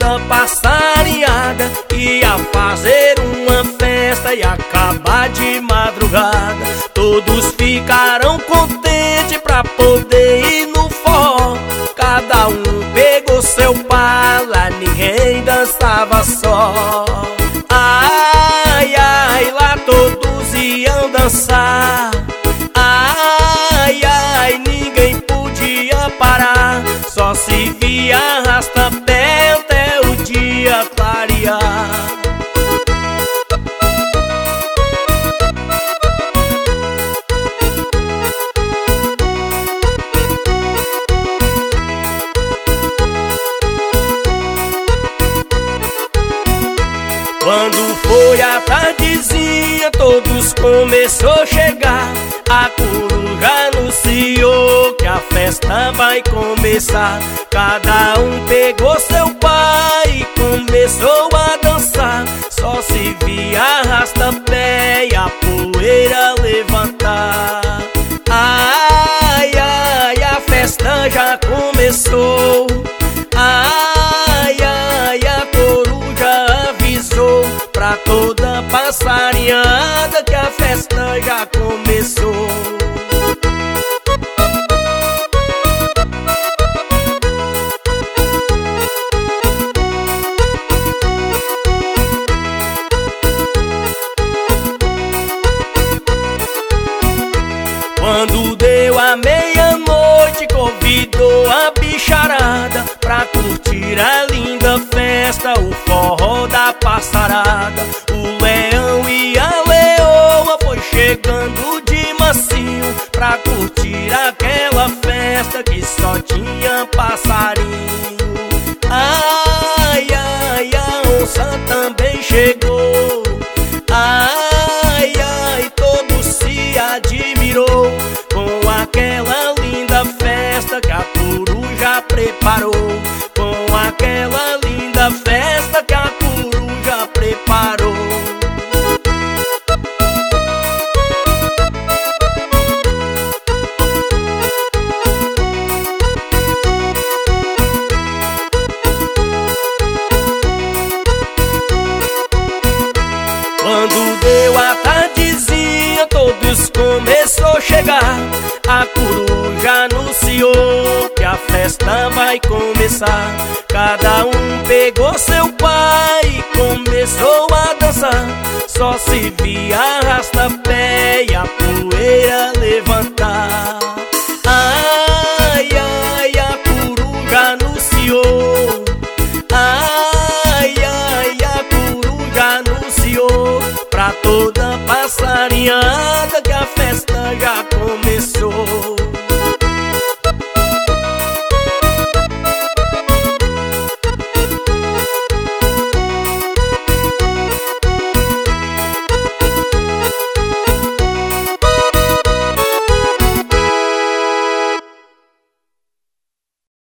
toda passarinhada ia fazer uma festa e acabar de madrugada. Todos ficaram contentes pra poder ir no forró. Cada um pegou seu pala, ninguém dançava só. Ai, ai, lá todos iam dançar. Ai, ai, ninguém podia parar. Só se via arrasta-pé até o dia clarear. Quando foi a tardezinha, todos começou a chegar. A coruja anunciou que a festa vai começar. Cada um pegou seu pai e começou a dançar. Só se via arrasta-pé e a poeira levantar. Ai, ai, a festa já começou. Ai, ai, a coruja avisou pra toda passarinhada que a festa já começou. Quando deu a meia-noite, convidou a bicharada pra curtir a linda festa, o forró da passarada. O leão e a leoa foi chegando de mansinho pra curtir aquela festa que só tinha passarinho. Ai, ai, a onça também chegou. Ai, ai, todo se admirou com aquela linda festa que a coruja preparou. Com aquela linda festa que a coruja preparou. Quando deu a tardezinha, todos começou a chegar. A coruja anunciou que a festa vai começar. Cada um pegou seu pai e começou a dançar. Só se via arrasta-pé e a